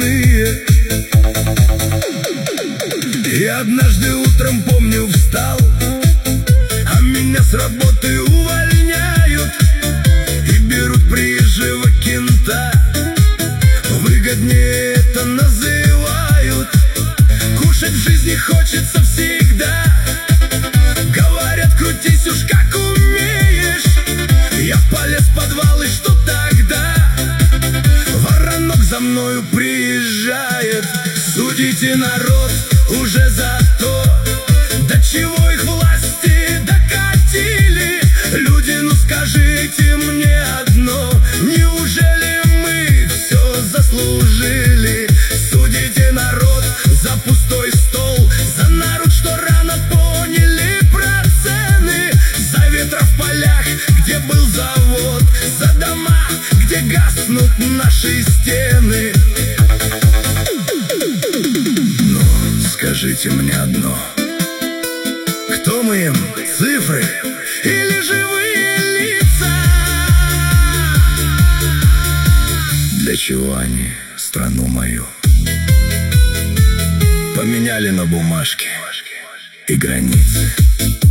родные. И однажды утром, помню, встал, а меня с работы увольняют и берут приезжего кента. Выгоднее это называют. Кушать в жизни хочется всегда. Говорят, крутись уж как умеешь. Я полез в подвал, и что тогда? Воронок за мною приезжает. Судите, народ, уже за то, до чего их власти докатили. Люди, ну скажите мне одно: неужели мы все заслужили? Судите, народ, за пустой стол, за народ, что рано поняли про цены, за ветра в полях, где был завод, за дома, где гаснут наши стены. Но скажите мне одно: кто мы им, цифры или живые лица? Для чего они страну мою поменяли на бумажке и границы?